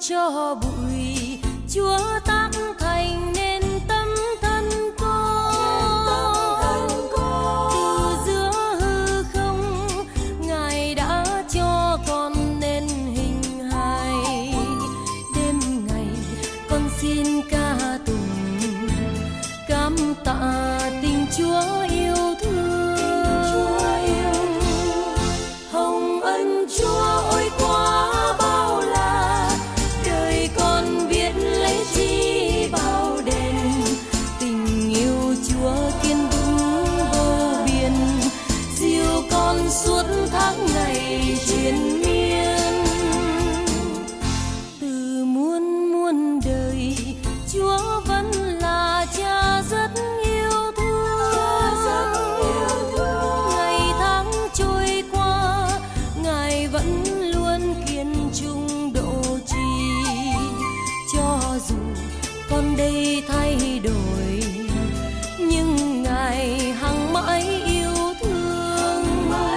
cho bụi, Chúa tác thành nên tấm thân con. Từ giữa hư không, Ngài đã cho con nên hình hài. Đêm ngày con xin ca tụng, cảm tạ tình Chúa yêu thương. Hồng ân Chúa ôi quá bao la, đời con biết lấy chi bảo đền. Tình yêu Chúa kiên vững vô biên, dìu con suốt tháng ngày triền miên. Từ muôn muôn đời, Chúa vẫn là Cha rất yêu thương. Ngày tháng trôi qua, Ngài vẫn luôn kiên trung độ trì. Cho dù con đây thay đổi, nhưng Ngài hằng mãi yêu thương.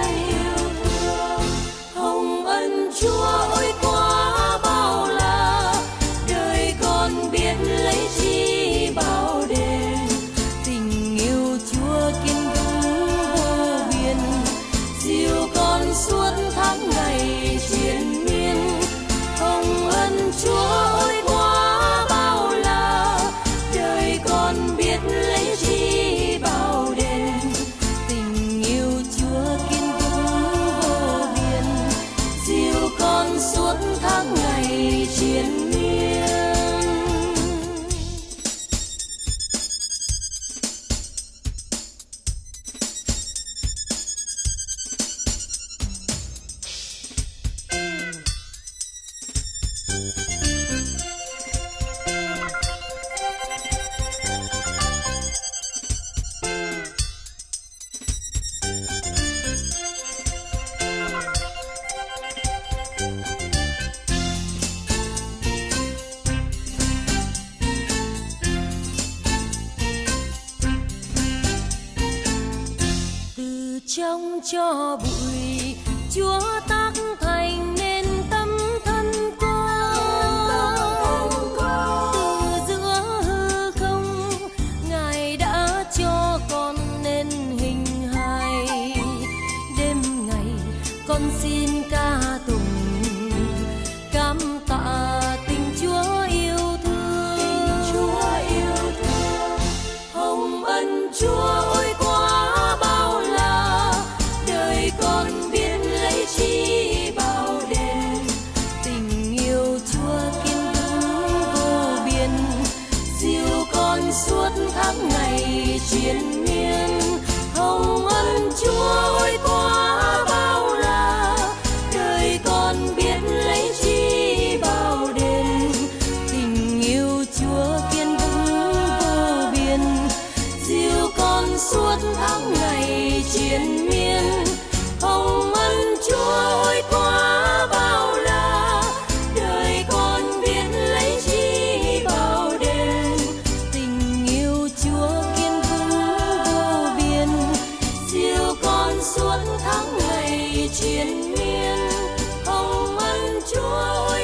Hồng ân Chúa ôi quá bao la, đời con biết lấy chi bảo đền. Tình yêu Chúa kiên vững vô biên, dìu con suốt tháng ngày triền miên. Hồng ân Chúa ôi quá bao la, đời con biết lấy chi bảo đền. Tình yêu Chúa kiên vững vô biên, dìu con suốt tháng ngày triền miên. Từ trong cho bụi, Chúa tác thành nên tấm thân con. Từ giữa hư không, Ngài đã cho con nên hình hài. Đêm ngày con xin ca tụng, cảm tạ tình Chúa yêu thương. Hồng ân Chúa ôi quá bao la, đời con biết lấy chi bảo đền. Tình yêu Chúa kiên vững vô biên, dìu con suốt tháng ngày triền miên. Hồng ân Chúa ôi quá bao la, đời con biết lấy chi bảo đền. Tình yêu Chúa kiên vững vô biên, dìu con suốt tháng ngày triền miên. Hồng ân Chúa ôi quá bao la, đời con biết lấy chi bảo đền. Tình yêu Chúa kiên vững vô biên, dìu con suốt tháng ngày triền miên. Hồng ân Chúa ôi